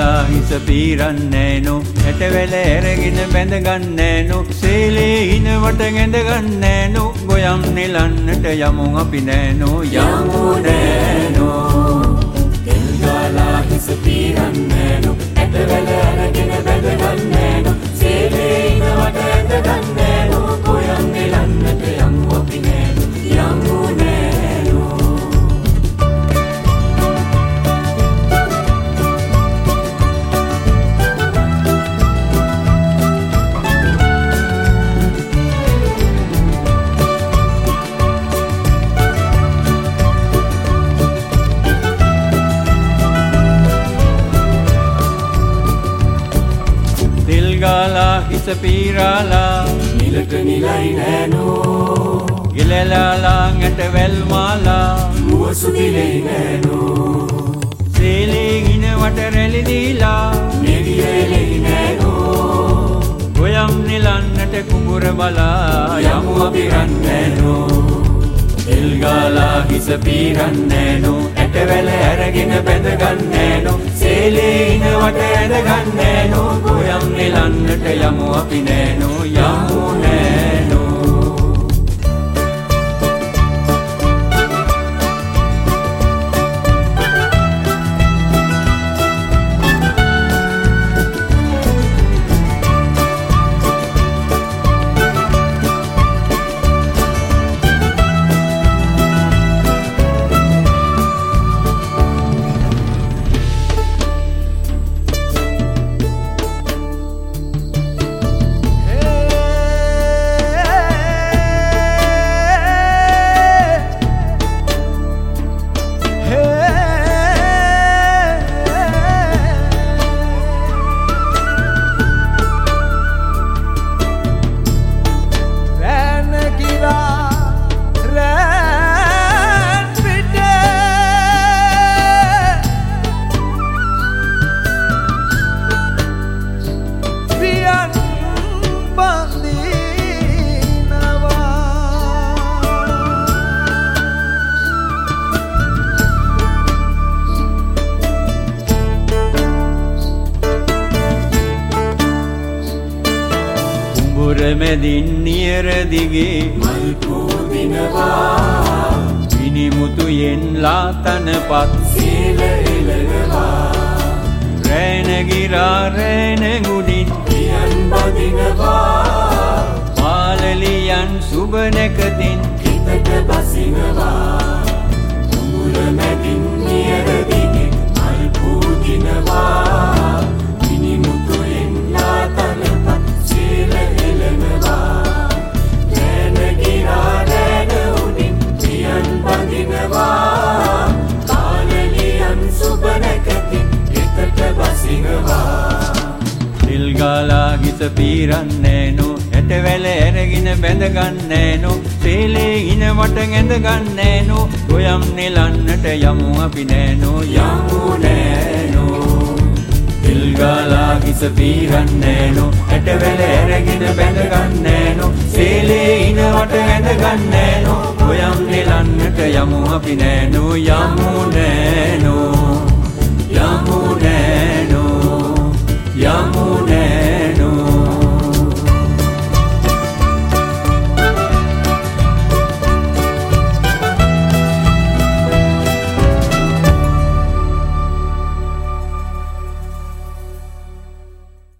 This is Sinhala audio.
ගාලා හිස පීරන්නේනු ඇටවැල ඇරගෙන බැඳගන්නේනු සීලේ හිනවට ඇඳගන්නේනු ගොයම් නෙලන්නට යමු අපි නෑනු යමු නෑනු තෙල් ගාලා හිස පීරන්නේනු ඇටවැල ඇරගෙන බැඳගන්නේනු සීලේ හිනවට ඇඳගන්නේනු ගොයම් නෙලන්නට යමු අපි නෑනු යමු නෑනු ගාලා හිස පීරාලා නිලට නිලයි නෑනෝ ගිලලාලා ඇටවැල් මාලා මුවසුදිලයි නෑනෝ සීලේ හිනවට රැලි දීලා නෙවියලයි නෑනෝ ගොයම් නෙලන්නට කුඹුර බලා යමු අපි රන්නෑනෝ තෙල් ගාලා හිස පීරන්නෑනු ඇටවැල ඇරගෙන බැඳගන්නෑනු සීලේ හිනවට ඇඳගන්නෑනු ගොයම් නෙලන්නට යමු අපි නෑනු යමු නෑනු මැදින් නියර දිගේ මල් පූදිනවා විනිමුතුයෙන් ලාතනපත් සීල එළනවා රැනගිරා රැනගුඩින් පියන් බදිනවා පාලලියන් සුබ නැකතින් හිතට බසිනවා කුඹුර මැදින් නියර දිගේ මල් පූදිනවා විනිමුතුයෙන් ලාතනපත් සීල ගාලා හිස පීරන්නේනු ඇටවැල ඇරගෙන බැඳගන්නේනු සීලේ හිනවට ඇඳගන්නේනු ගොයම් නෙලන්නට යමු අපි නෑනු යමු නෑනු තෙල් ගාලා හිස පීරන්නේනු ඇටවැල ඇරගෙන බැඳගන්නේනු සීලේ හිනවට ඇඳගන්නේනු ගොයම් නෙලන්නට යමු අපි නෑනු යමු නෑනු